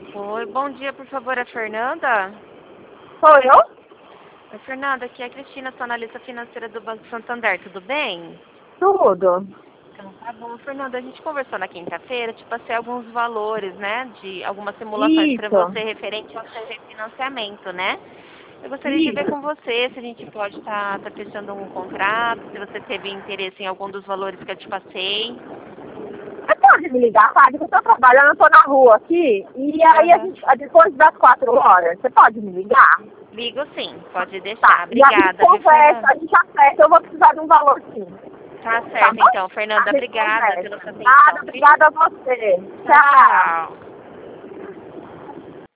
Oi, bom dia, por favor, é a Fernanda? Sou eu? Oi, Fernanda, aqui é a Cristina, sou analista financeira do Banco Santander, tudo bem? Tudo. Então, tá bom. Fernanda, a gente conversou na quinta-feira, te passei alguns valores, né, de algumas simulações para Isso. você referente ao seu refinanciamento, né? Eu gostaria de ver Isso. com você se a gente pode estar fechando um contrato, se você teve interesse em algum dos valores que eu te passei. Você pode me ligar, sabe? Que eu tô trabalhando, eu tô na rua aqui. E aí Aham. depois das 4 horas, você pode me ligar? Ligo sim, pode Tá. deixar. E a gente Obrigada, viu, conversa, Fernanda? a gente acerta, eu vou precisar de um valor sim. Tá Tá certo, bom? então, A Fernanda, gente obrigada conversa. pela sua Nada, atenção, viu? obrigada a você. Tchau, Tchau. tchau.